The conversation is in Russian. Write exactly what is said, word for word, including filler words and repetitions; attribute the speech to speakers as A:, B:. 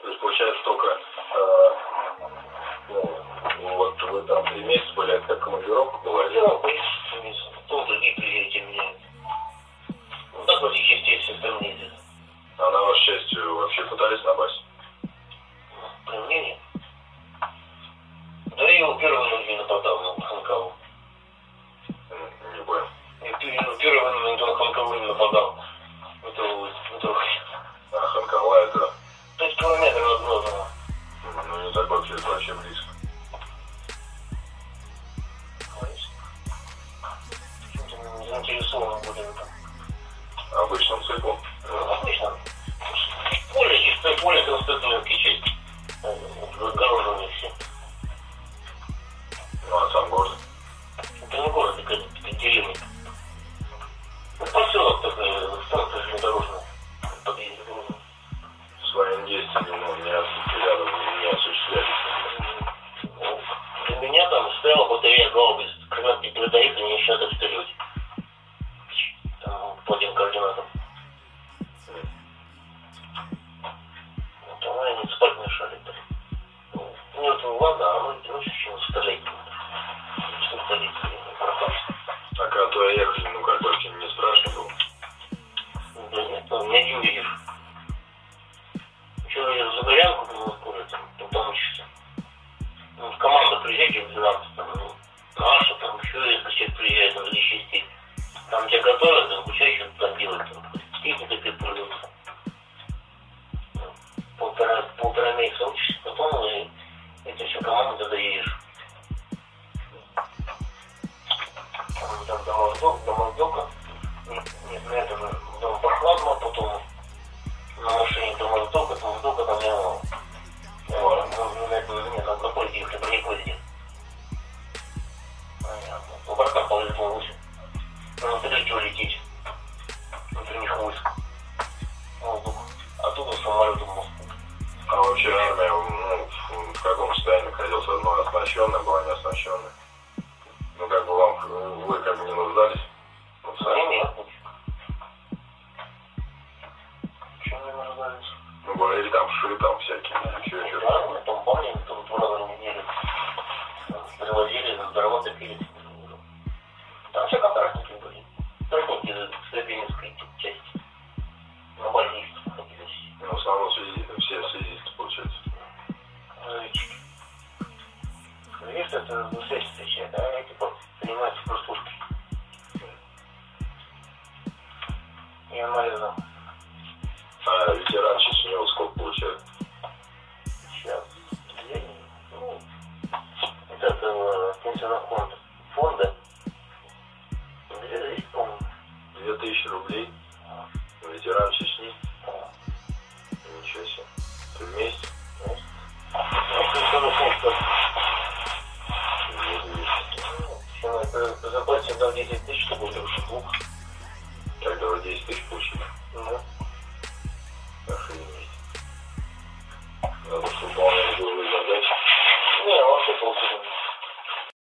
A: То есть получается только, э, ну, вот вы там три месяца были, это как командировка была?
B: Командировка, месяц, то другие приезжаете меняют. Ну так вот частей все остальные ездят.
A: А на вашу часть вообще пытались напасть?
B: При мне нет. Да я его первый номер нападал на Ханкову.
A: Не понял.
B: Я первый номер на Ханкову нападал. Это вот, это
A: А Ханкова это?
B: пять километров от Грозного.
A: Ну не так вообще, это вообще близко.
B: Почему-то не заинтересованы были в этом.
A: Обычным циклом?
B: Ну, обычно. Поле, чистое поле, конституционки часть. Огороженные все.
A: Ну а сам город?
B: Это не город, это как деревня. Ну, поселок такой, станция железнодорожная. Подъезд Грозного.
A: Своим действием, ну, не, рядом не осуществлялись.
B: Ну, для меня там стояла батарея Гаубиц. Когда ты доехали, они сейчас вперед. Там по этим координатам. Вот она и не спать мешали. Ну, нет, ну ладно, а мы очень стрелять. Что полиция не пропасть.
A: А когда туда ехали, ну как вообще не страшно было?
B: Да нет, там меня не увидишь. Еще я за горянку был курить, там, там учишься. Ну, команда приезжает в двенадцать, там, ну, наша, там, еще несколько человек приезжает, там, две части. Там тебя готовят, там, обучающие там делают, там, техника тебе пользуется. Полтора, полтора месяца учишься, потом и эти все команды туда едешь. Там, там, до Моздока, до Моздока, нет, на это же, до Прохладного, потом на машине до Моздока, до Моздока, там, я, ну, на это, нет, на поезде, если бы не поезде. Понятно. В Барках полетел лучше. Ну, далеко лететь. Внутри них войск. Воздух. Оттуда самолетом в Москву.
A: А вообще армия, ну, в, в каком состоянии находилась? Одно оснащенная, была не оснащенная? Ну, как бы вам, вы как бы не нуждались? Вот,
B: Да нет. Почему не нуждались?
A: ну, говорили, там ши, там всякие, еще что-то.
B: Да, мы там бани, там два раза в неделю. Привозили, дрова топили. Там все контрактники были. Контрактники из Слепининской части. На базистов находились.
A: Ну, в основном связи, все связисты, получается.
B: Разведчики. Связисты это на связь встречает, а они типа занимаются прослушкой. И анализом.
A: А ветеран сейчас у него сколько получает?
B: Сейчас. Я не... Ну, это этого пенсионного фонда. Фонда. Две тысячи, по-моему.
A: Две тысячи рублей. Ветеран Чечни.